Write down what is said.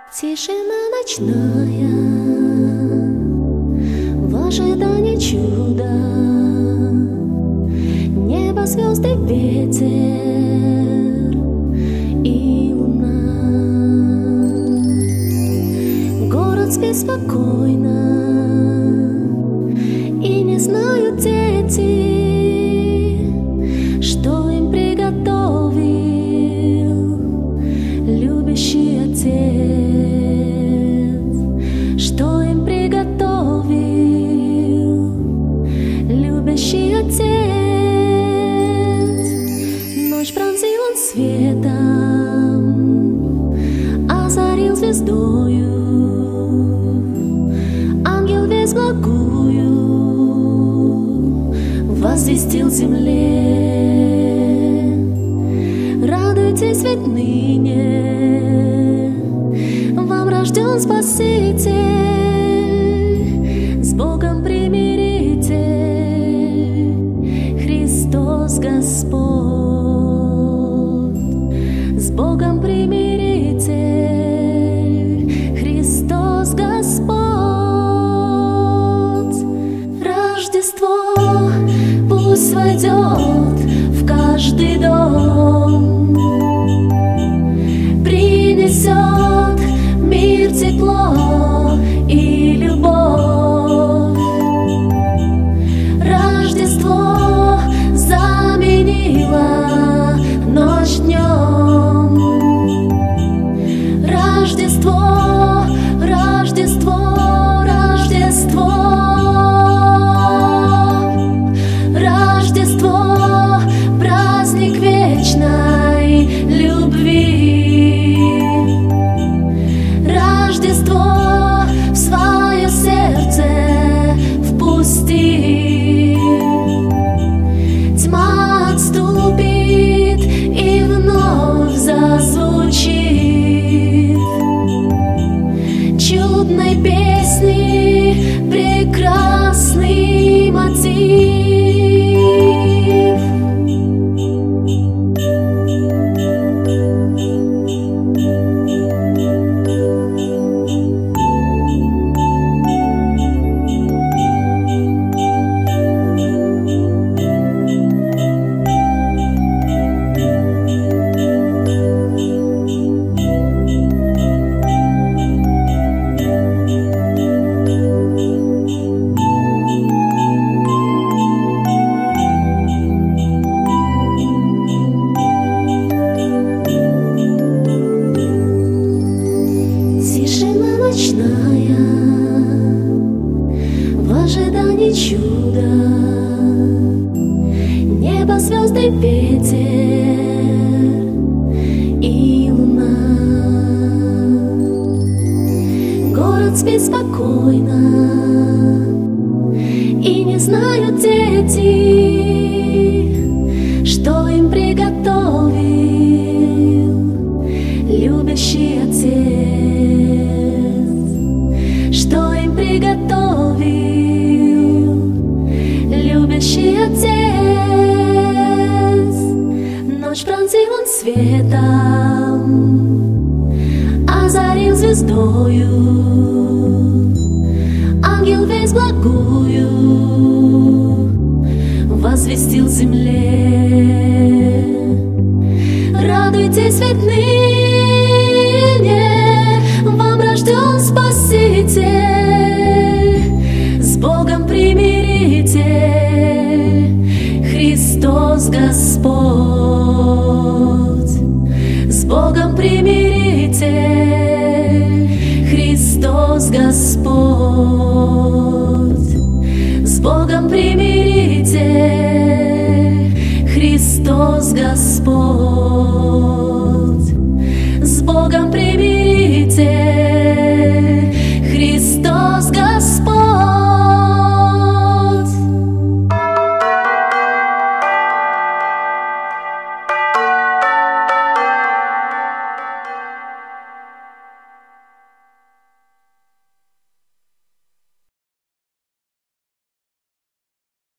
Тишина ночная в ожидании чуда, небо, звезды, ветер и луна. Город спит спокойно, и не знают дети, что им приготовил любящий Отец. Что им приготовил любящий Отец. Ночь пронзил он светом, озарил звездою, ангел весть благую возвестил земле. Радуйтесь, ведь ныне вам рожден Спаситель, с Богом примирите, Христос Господь. С Богом примирите, Христос Господь. Рождество пусть войдет в каждый дом, принесет мир, тепло и любовь. Рождество заменило ночь днем. Рождество, Рождество, Рождество. Рождество, праздник вечной любви. Рождество в свое сердце впусти. Тьма отступит и вновь зазвучит чудной песни прекрасный мотив. Ночная в ожидании чуда, небо, звезды, ветер и луна. Город спит спокойно, и не знают дети, что им приготовил любящий Отец. Что им приготовил любящий Отец. Ночь пронзил он светом, озарил звездою, ангел весть благую возвестил земле. Радуйтесь, ведь ныне вам рожден Спаситель, с Богом примирите, Христос Господь. С Богом примирите, Христос Господь. С Богом примирите, Христос